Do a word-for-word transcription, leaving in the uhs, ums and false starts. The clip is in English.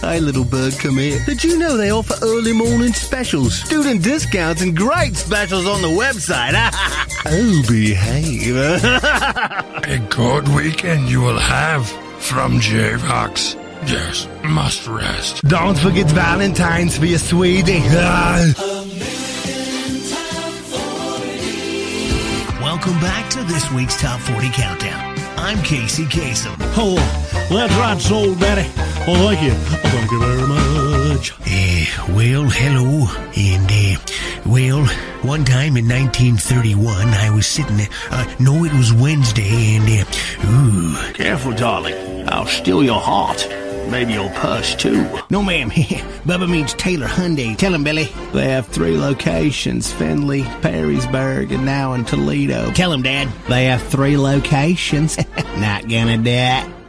Hi, little bird, come here. Did you know they offer early morning specials, student discounts, and great specials on the website? Oh, behave. A good weekend you will have from J-Vox. Yes, must rest. Don't forget Valentine's for your sweetie. Welcome back to this week's Top forty Countdown. I'm Casey Kasem. Oh, that's right, soul daddy. Oh, thank you. Oh, thank you very much. Uh, well, hello. And, uh, well, one time in nineteen thirty-one, I was sitting, uh, no, it was Wednesday, and, uh, ooh. Careful, darling. I'll steal your heart. Maybe your purse, too. No, ma'am. Bubba means Taylor Hyundai. Tell him, Billy. They have three locations, Findlay, Perrysburg, and now in Toledo. Tell him, Dad. They have three locations. Not gonna do it.